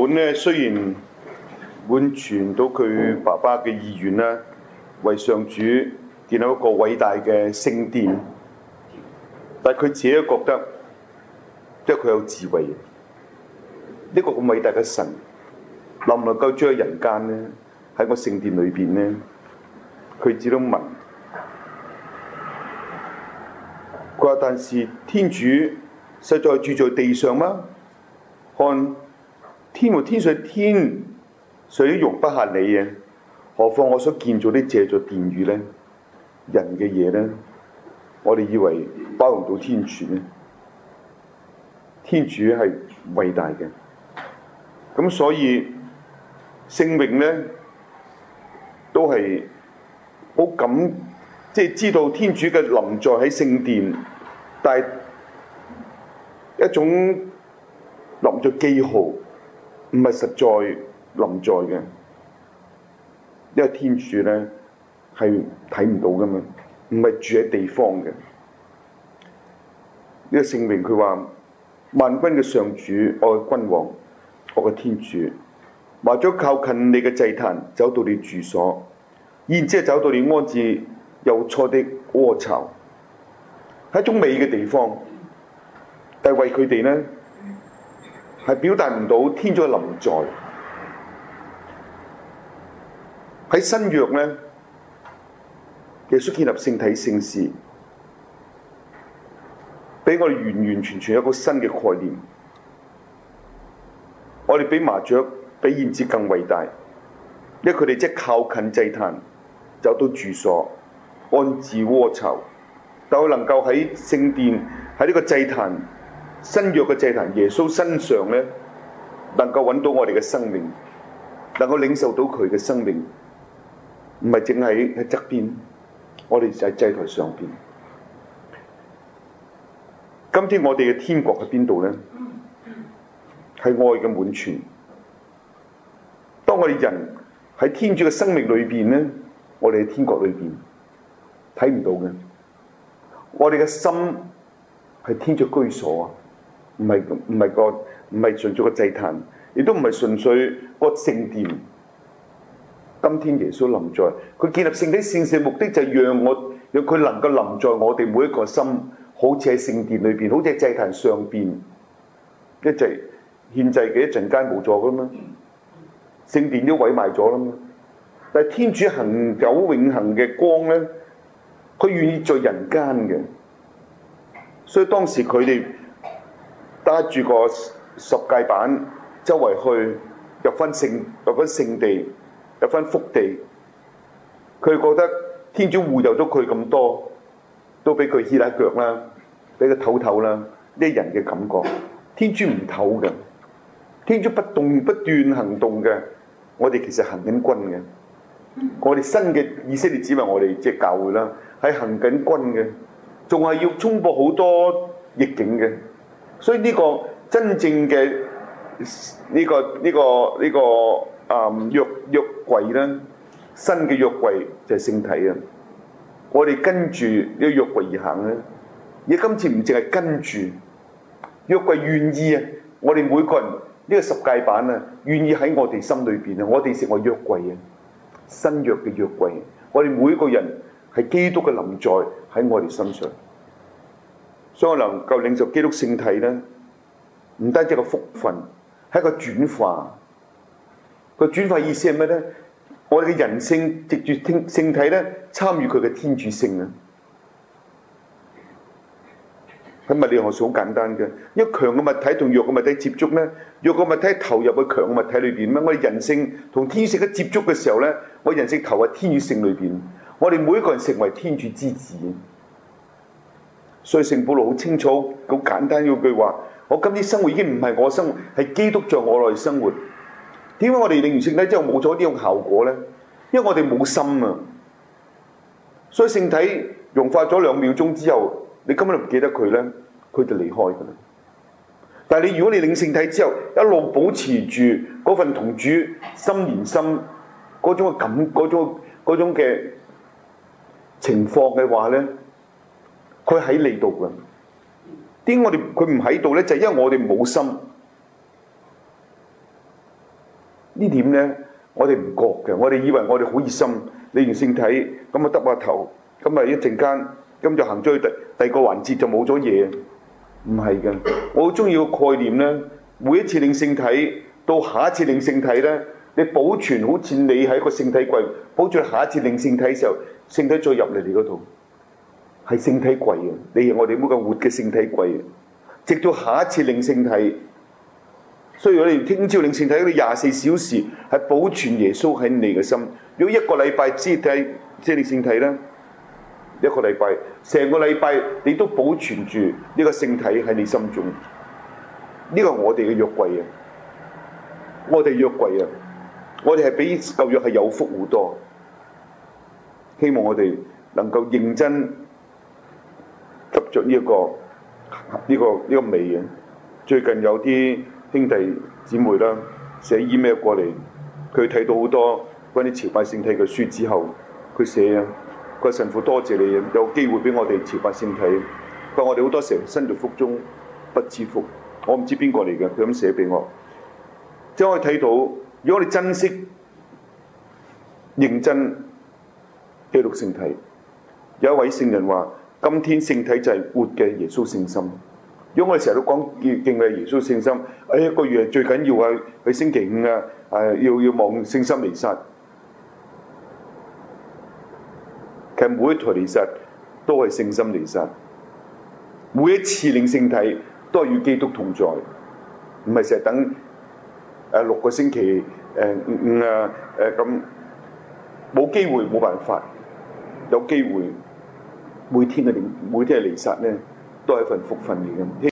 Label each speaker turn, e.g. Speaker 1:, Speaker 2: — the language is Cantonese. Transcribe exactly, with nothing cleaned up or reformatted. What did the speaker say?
Speaker 1: 本咧雖然滿全到佢爸爸嘅意願啦，為上主建立一個偉大嘅聖殿，但係佢自己都覺得，即係佢有智慧，呢個咁偉大嘅神，能唔能夠將人間咧喺個聖殿裏邊咧，佢只都問，佢話：但是天主實在住在地上嗎？看天和天上的天，誰都容不下你嘅，何況我所建造啲借助殿宇咧，人嘅嘢咧，我哋以為包容到天主咧，天主係偉大嘅，咁所以聖詠咧都係好感，即係知道天主嘅臨在喺聖殿，但係一種臨在記號，唔係實在臨在嘅，因為天主咧係睇唔到噶嘛，唔係住喺地方嘅。呢個聖詠佢話：萬軍嘅上主，我嘅君王，我嘅天主，為咗靠近你嘅祭壇，走到你住所，然之後走到你安置幼初的窩巢，係一種美嘅地方，但係為佢哋咧係表達唔到天主嘅臨在。喺新約咧，耶穌建立聖體聖事，俾我哋完完全全有一個新嘅概念。我哋比麻雀、比燕子更偉大，因為佢哋即係靠近祭壇，走到住所，安置窩巢，但我能夠喺聖殿，喺呢個祭壇，新約嘅祭壇，耶穌身上咧，能夠揾到我哋嘅生命，能夠領受到佢嘅生命，唔係淨係喺側邊，我哋就喺祭台上邊。今天我哋嘅天國喺邊度咧？係愛嘅滿全。當我哋人喺天主嘅生命裏邊咧，我哋喺天國裏邊睇唔到嘅。我哋嘅心係天主居所啊，唔係唔係個唔係純粹個祭壇，亦都唔係純粹個聖殿。今天耶穌臨在，佢建立聖體聖事嘅目的就係讓我讓佢能夠臨在我哋每一個心，好似喺聖殿裏邊，好似喺祭壇上邊，一直獻祭嘅一陣間冇咗噶嘛，聖殿都毀壞咗啦嘛。但係天主恆久永恆嘅光咧，佢願意在人間嘅，所以當時佢哋搭住個十誡板周圍去入翻聖入翻聖地。有分福地，佢覺得天主護佑咗佢咁多，都俾佢歇下腳啦，俾佢唞唞啦，呢啲人嘅感覺。天主唔唞嘅，天主不動不斷行動嘅。我哋其實行緊軍嘅，我哋新嘅以色列子民，我哋即係教會啦，係行緊軍嘅，仲係要衝破好多逆境嘅。所以呢個真正嘅呢個呢個呢個。啊、嗯！約約櫃咧，新嘅約櫃就係聖體啊！我哋跟住呢個約櫃而行咧，而今次唔淨係跟住約櫃願意啊！我哋每個人呢個十誡版啊，願意喺我哋心裏邊啊，我哋成為約櫃啊！新約嘅約櫃，我哋每個人係基督嘅臨在喺我哋身上，所以我能夠領受基督聖體咧，唔單止係個福分，係一個轉化。個轉化意思係咩咧？我哋嘅人性藉住聖聖體咧，參與佢嘅天主性啊！喺物理學上好簡單嘅，因為強嘅物體同弱嘅物體接觸咧，弱嘅物體投入去強嘅物體裏邊咧，我哋人性同天主性嘅接觸嘅時候咧，我人性投入天主性裏邊，我哋每一個人成為天主之子。所以聖保羅好清楚、好簡單嗰句話：我今天生活已經唔係我生活，係基督在我內生活。點解我哋領完聖體之後冇咗呢種效果咧？因為我哋冇心啊！所以聖體融化咗兩秒鐘之後，你根本就唔記得佢咧，佢就離開㗎啦。但係你如果你領聖體之後，一路保持住嗰份同主心連心嗰種嘅感、嗰種嗰種嘅情況嘅話咧，佢喺你度㗎。點解我哋佢唔喺度咧？就係因為我哋冇心。 呢點咧，我哋唔覺嘅，我哋以為我哋好熱心，你完聖體咁啊耷下頭，咁啊一陣間咁就行咗去第第二個環節就冇咗嘢，唔係嘅。我好中意個概念咧，每一次領聖體到下一次領聖體咧，你保存好似你喺個聖體櫃，保存下一次領聖體嘅時候，聖體再入嚟你嗰度，係聖體櫃啊！你係我哋每個活嘅聖體櫃啊！直到下一次領聖體，所以我哋聽朝領聖體嗰啲廿四小時係保存耶穌喺你嘅心。如果一個禮拜先睇即係領聖體咧，一個禮拜成個禮拜你都保存住呢個聖體喺你心中，呢個係我哋嘅約櫃啊！我哋約櫃啊！我哋係比舊約係有福好多。希望我哋能夠認真執着呢一個呢個呢個味啊！最近有啲兄弟姊妹啦寫 email 過嚟，佢睇到好多關於朝拜聖體嘅書之後，佢寫啊，佢話神父多謝你啊，有機會俾我哋朝拜聖體。佢話我哋好多時候身在福中不知福，我唔知邊個嚟嘅，佢咁寫俾我。即係可以睇到，如果我哋珍惜、認真記錄聖體，有一位聖人話：今天聖體就係活嘅耶穌聖心。如果我哋成日都講敬敬畏耶穌聖心，哎一個月最緊要啊，去星期五啊，誒要要望聖心彌撒。其實每一台彌撒都係聖心彌撒，每一次領聖體都係與基督同在，唔係成日等。誒六個星期誒五啊誒咁冇機會冇辦法，有機會每天嘅每天嘅彌撒咧，都係一份福分嚟嘅。